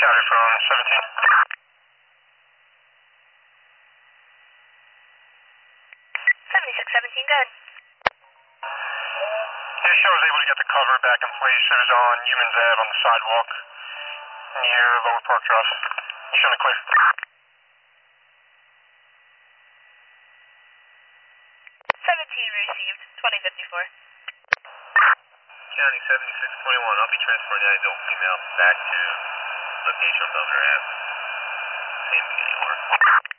County from 17. Good. Your show was able to get the cover back in place. It was on Humans Ave on the sidewalk near Lower Park Drive. You showing it clear? 17 received, 2054. County 7621, I'll be transporting that adult female back to location on Belvedere Ave. Same beginning order.